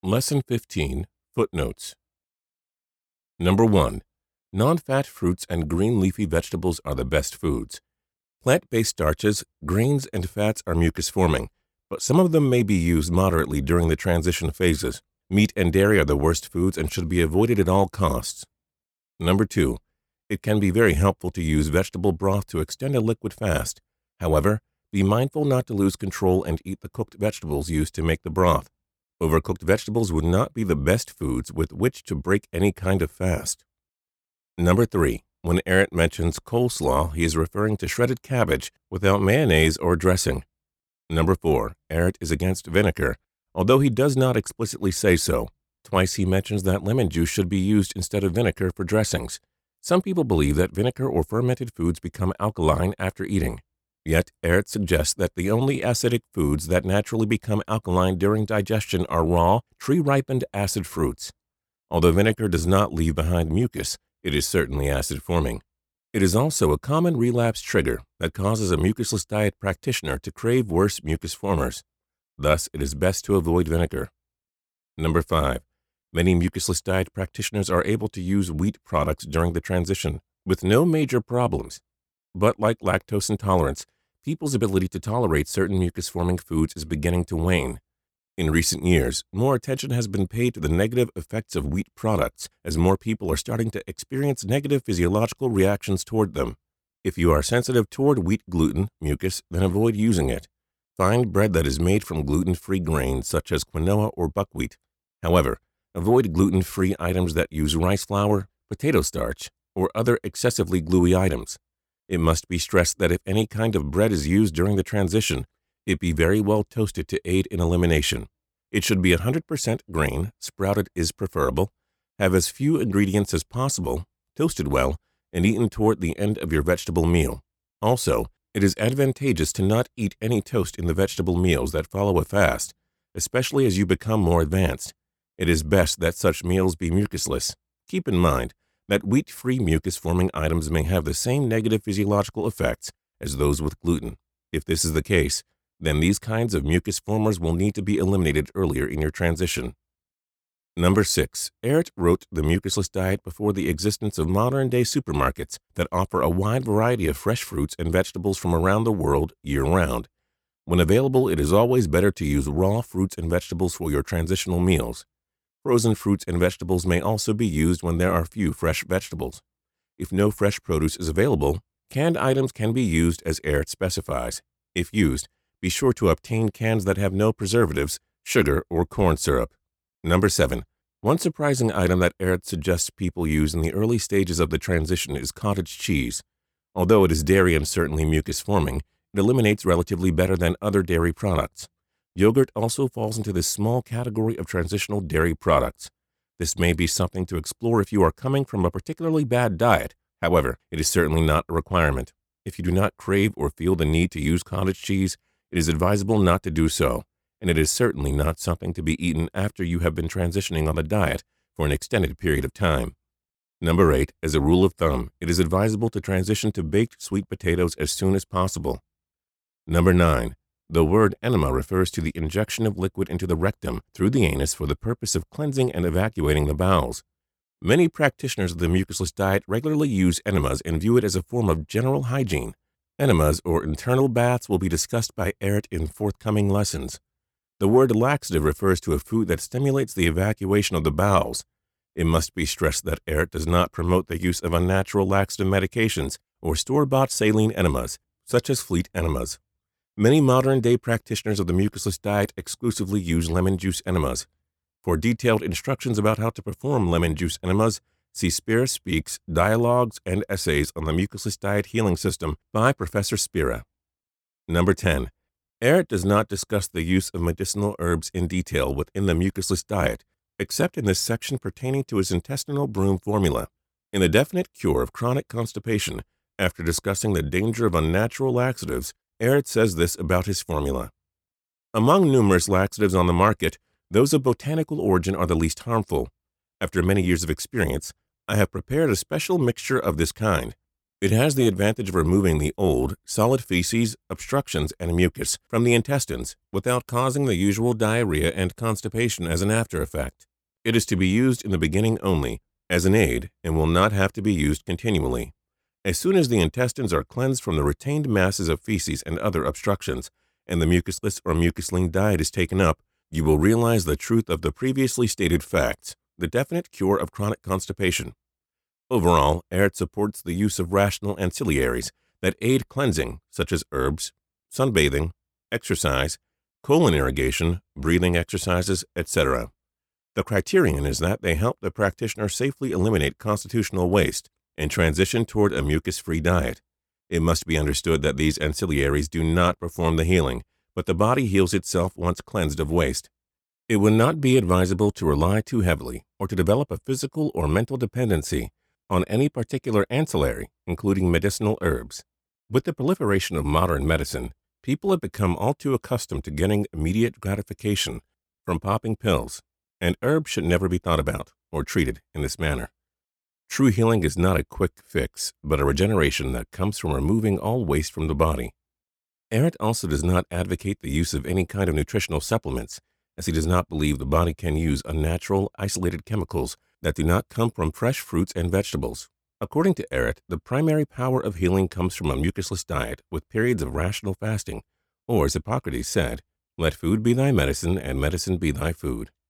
Lesson 15, Footnotes. Number 1. Non-fat fruits and green leafy vegetables are the best foods. Plant-based starches, grains, and fats are mucus-forming, but some of them may be used moderately during the transition phases. Meat and dairy are the worst foods and should be avoided at all costs. Number 2. It can be very helpful to use vegetable broth to extend a liquid fast. However, be mindful not to lose control and eat the cooked vegetables used to make the broth. Overcooked vegetables would not be the best foods with which to break any kind of fast. Number 3. When Ehret mentions coleslaw, he is referring to shredded cabbage without mayonnaise or dressing. Number 4. Ehret is against vinegar, although he does not explicitly say so. Twice he mentions that lemon juice should be used instead of vinegar for dressings. Some people believe that vinegar or fermented foods become alkaline after eating. Yet, Ehret suggests that the only acidic foods that naturally become alkaline during digestion are raw, tree-ripened acid fruits. Although vinegar does not leave behind mucus, it is certainly acid-forming. It is also a common relapse trigger that causes a mucusless diet practitioner to crave worse mucus formers. Thus, it is best to avoid vinegar. Number 5. Many mucusless diet practitioners are able to use wheat products during the transition with no major problems. But like lactose intolerance, people's ability to tolerate certain mucus-forming foods is beginning to wane. In recent years, more attention has been paid to the negative effects of wheat products as more people are starting to experience negative physiological reactions toward them. If you are sensitive toward wheat gluten, mucus, then avoid using it. Find bread that is made from gluten-free grains such as quinoa or buckwheat. However, avoid gluten-free items that use rice flour, potato starch, or other excessively gluey items. It must be stressed that if any kind of bread is used during the transition, it be very well toasted to aid in elimination. It should be 100% grain, sprouted is preferable, have as few ingredients as possible, toasted well, and eaten toward the end of your vegetable meal. Also, it is advantageous to not eat any toast in the vegetable meals that follow a fast, especially as you become more advanced. It is best that such meals be mucusless. Keep in mind that wheat-free mucus-forming items may have the same negative physiological effects as those with gluten. If this is the case, then these kinds of mucus formers will need to be eliminated earlier in your transition. Number 6. Ehret wrote the mucusless diet before the existence of modern-day supermarkets that offer a wide variety of fresh fruits and vegetables from around the world year-round. When available, it is always better to use raw fruits and vegetables for your transitional meals. Frozen fruits and vegetables may also be used when there are few fresh vegetables. If no fresh produce is available, canned items can be used as Ehret specifies. If used, be sure to obtain cans that have no preservatives, sugar, or corn syrup. Number 7. One surprising item that Ehret suggests people use in the early stages of the transition is cottage cheese. Although it is dairy and certainly mucus-forming, it eliminates relatively better than other dairy products. Yogurt also falls into this small category of transitional dairy products. This may be something to explore if you are coming from a particularly bad diet. However, it is certainly not a requirement. If you do not crave or feel the need to use cottage cheese, it is advisable not to do so, and it is certainly not something to be eaten after you have been transitioning on the diet for an extended period of time. Number 8. As a rule of thumb, it is advisable to transition to baked sweet potatoes as soon as possible. Number 9. The word enema refers to the injection of liquid into the rectum through the anus for the purpose of cleansing and evacuating the bowels. Many practitioners of the mucusless diet regularly use enemas and view it as a form of general hygiene. Enemas or internal baths will be discussed by Ehret in forthcoming lessons. The word laxative refers to a food that stimulates the evacuation of the bowels. It must be stressed that Ehret does not promote the use of unnatural laxative medications or store-bought saline enemas, such as fleet enemas. Many modern-day practitioners of the mucusless diet exclusively use lemon juice enemas. For detailed instructions about how to perform lemon juice enemas, see Spira Speaks, Dialogues and Essays on the Mucusless Diet Healing System by Professor Spira. Number 10. Ehret does not discuss the use of medicinal herbs in detail within the mucusless diet, except in this section pertaining to his intestinal broom formula. In the definite cure of chronic constipation, after discussing the danger of unnatural laxatives, Ehret says this about his formula. Among numerous laxatives on the market, those of botanical origin are the least harmful. After many years of experience, I have prepared a special mixture of this kind. It has the advantage of removing the old, solid feces, obstructions, and mucus from the intestines without causing the usual diarrhea and constipation as an after effect. It is to be used in the beginning only, as an aid, and will not have to be used continually. As soon as the intestines are cleansed from the retained masses of feces and other obstructions, and the mucusless or mucus-lean diet is taken up, you will realize the truth of the previously stated facts, the definite cure of chronic constipation. Overall, ARET supports the use of rational ancillaries that aid cleansing, such as herbs, sunbathing, exercise, colon irrigation, breathing exercises, etc. The criterion is that they help the practitioner safely eliminate constitutional waste and transition toward a mucus-free diet. It must be understood that these ancillaries do not perform the healing, but the body heals itself once cleansed of waste. It would not be advisable to rely too heavily or to develop a physical or mental dependency on any particular ancillary, including medicinal herbs. With the proliferation of modern medicine, people have become all too accustomed to getting immediate gratification from popping pills, and herbs should never be thought about or treated in this manner. True healing is not a quick fix, but a regeneration that comes from removing all waste from the body. ARET also does not advocate the use of any kind of nutritional supplements, as he does not believe the body can use unnatural, isolated chemicals that do not come from fresh fruits and vegetables. According to ARET, the primary power of healing comes from a mucusless diet with periods of rational fasting, or as Hippocrates said, "Let food be thy medicine and medicine be thy food."